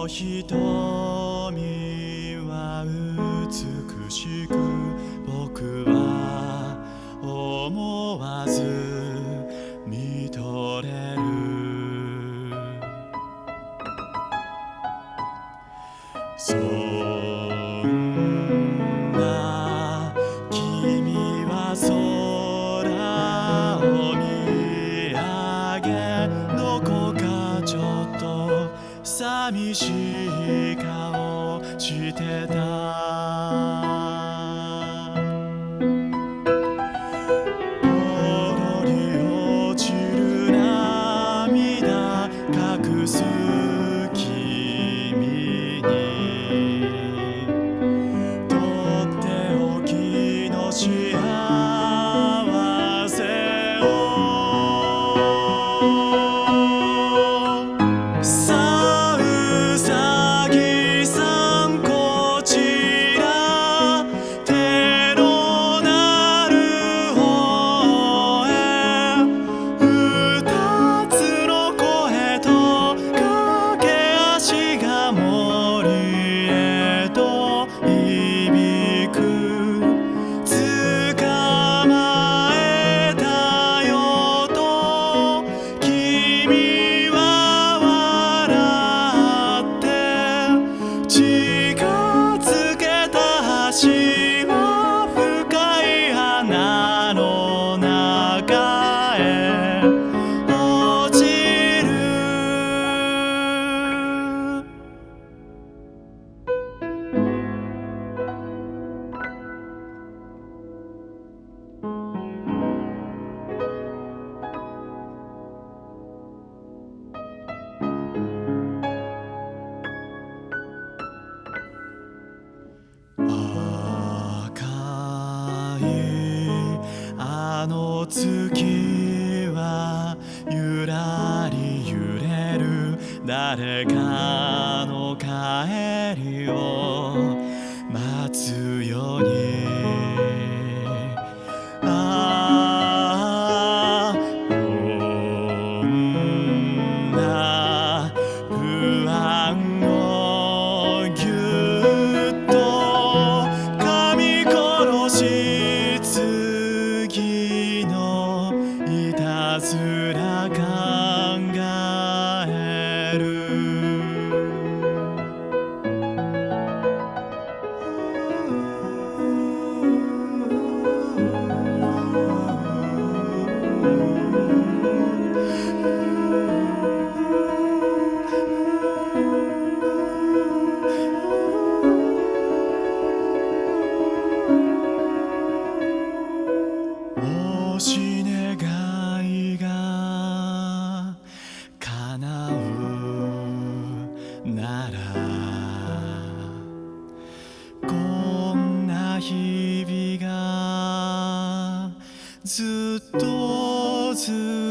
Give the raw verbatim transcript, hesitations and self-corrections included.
瞳は美しく僕は思わず見とれる。そんな君は空を見上げどこかちょっと寂しい顔してた。ぽろり落ちる涙隠す君にとっておきの幸せをさうさぎさんこちら手のなる方へ二つの声と駆け足が森へと響く。捕まえたよと君は笑って近づけた足は深い穴の中へ落ちる。赤いあの月はゆらり揺れる。誰かの帰りを待つように。ああこんな不安をぎゅっと噛み殺し次のいたずら考える。もし願いが叶うならこんな日々がずっとず